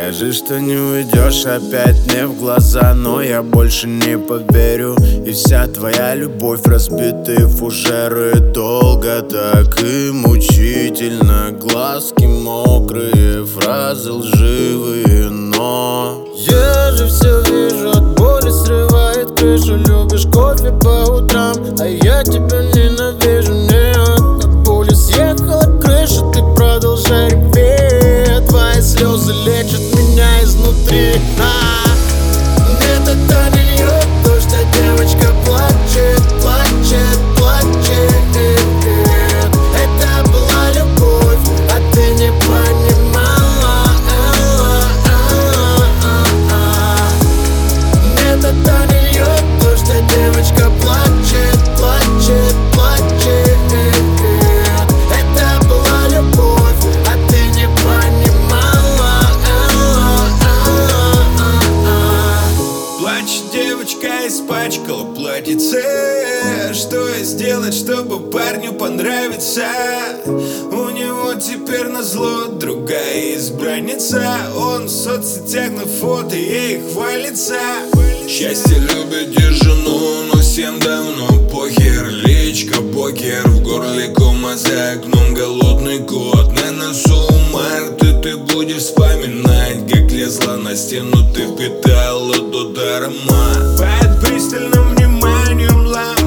Скажи, что не уйдешь опять мне в глаза, но я больше не поверю. И вся твоя любовь, разбитые фужеры. Долго так и мучительно, глазки мокрые, фразы лживые, но я же все вижу, от боли срывает крышу. Любишь кофе по утрам, а я тебя ненавижу. Нет, от боли съехала крыша, ты продолжай реветь. Твои слезы лечат меня изнутри. Это то не льет дождь, а девочка плачет, плачет, плачет. Это была любовь, а ты не понимала. Это то не льет дождь, а девочка плачет, плачет, плачет. Это была любовь, а ты не понимала. Плачет девочка, испачкала платьице. Что сделать, чтобы парню понравиться? У него теперь назло другая избранница. Он в соцсетях на фото ей хвалится. Счастье любит и жену, но всем давно похер. Личка покер, в горле кома, за окном голодный кот. На носу март, и ты будешь вспоминать, как лезла на стену, ты впитала тот аромат. Под пристальным вниманием лам